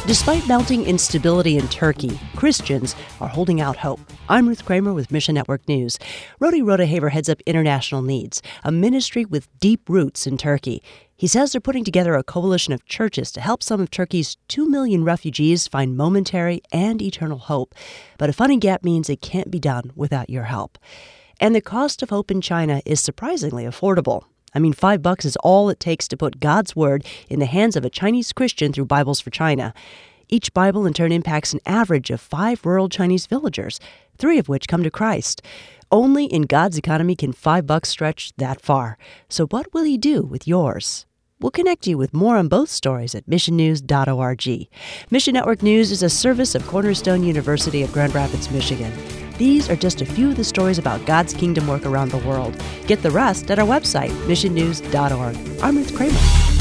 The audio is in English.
Despite mounting instability in Turkey, Christians are holding out hope. I'm Ruth Kramer with Mission Network News. Rodi Rodehaver heads up International Needs, a ministry with deep roots in Turkey. He says they're putting together a coalition of churches to help some of Turkey's 2 million refugees find momentary and eternal hope. But a funding gap means it can't be done without your help. And the cost of hope in China is surprisingly affordable. I mean, $5 is all it takes to put God's Word in the hands of a Chinese Christian through Bibles for China. Each Bible in turn impacts an average of 5 rural Chinese villagers, 3 of which come to Christ. Only in God's economy can $5 stretch that far. So what will he do with yours? We'll connect you with more on both stories at missionnews.org. Mission Network News is a service of Cornerstone University of Grand Rapids, Michigan. These are just a few of the stories about God's kingdom work around the world. Get the rest at our website, missionnews.org. I'm Ruth Kramer.